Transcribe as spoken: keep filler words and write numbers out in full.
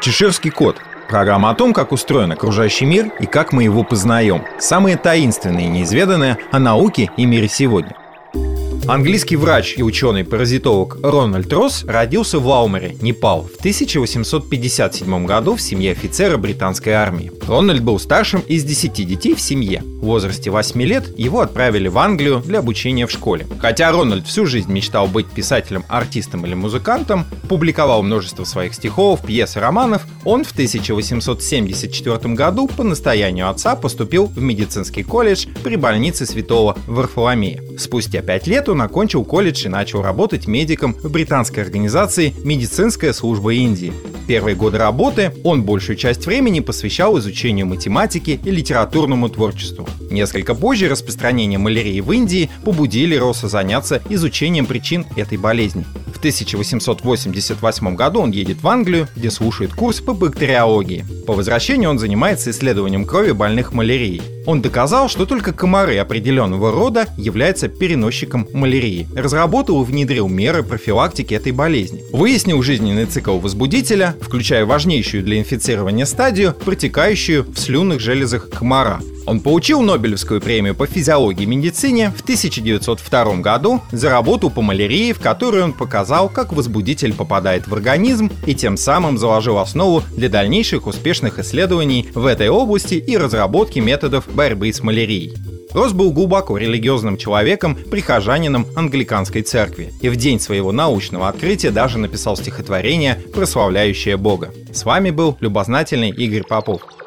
Чеширский кот. Программа о том, как устроен окружающий мир и как мы его познаем. Самые таинственные и неизведанные о науке и мире сегодня. Английский врач и ученый-паразитолог Рональд Росс родился в Лаумере, Непал, в тысяча восемьсот пятьдесят седьмом году в семье офицера британской армии. Рональд был старшим из десяти детей в семье. В возрасте восьми лет его отправили в Англию для обучения в школе. Хотя Рональд всю жизнь мечтал быть писателем, артистом или музыкантом, публиковал множество своих стихов, пьес и романов, он в тысяча восемьсот семьдесят четвёртом году по настоянию отца поступил в медицинский колледж при больнице Святого Варфоломея. Спустя пять лет он окончил колледж и начал работать медиком в британской организации «Медицинская служба Индии». В первые годы работы он большую часть времени посвящал изучению математики и литературному творчеству. Несколько позже распространение малярии в Индии побудили Росса заняться изучением причин этой болезни. В тысяча восемьсот восемьдесят восьмом году он едет в Англию, где слушает курс по бактериологии. По возвращению он занимается исследованием крови больных малярией. Он доказал, что только комары определенного рода являются переносчиком малярии. Разработал и внедрил меры профилактики этой болезни. Выяснил жизненный цикл возбудителя, включая важнейшую для инфицирования стадию, протекающую в слюнных железах комара. Он получил Нобелевскую премию по физиологии и медицине в тысяча девятьсот втором году за работу по малярии, в которой он показал, как возбудитель попадает в организм, и тем самым заложил основу для дальнейших успешных исследований в этой области и разработки методов борьбы с малярией. Росс был глубоко религиозным человеком, прихожанином англиканской церкви, и в день своего научного открытия даже написал стихотворение, прославляющее Бога. С вами был любознательный Игорь Попов.